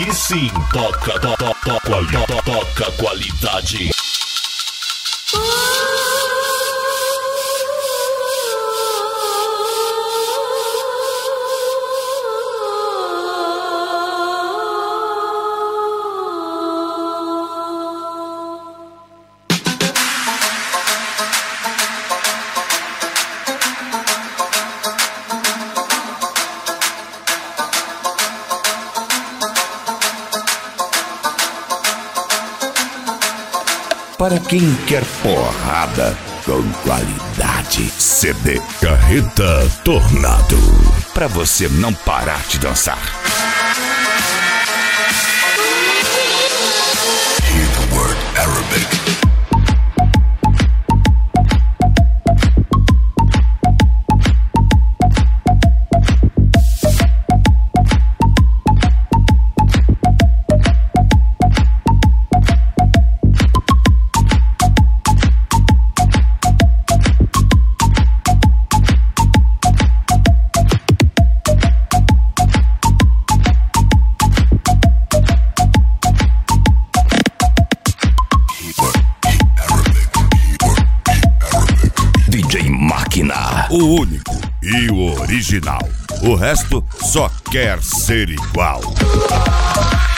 Aqui sim, toca qualidade. Para quem quer porrada com qualidade, CD Carreta Tornado. Para você não parar de dançar. Hear the word Arabic. O único e o original. O resto só quer ser igual.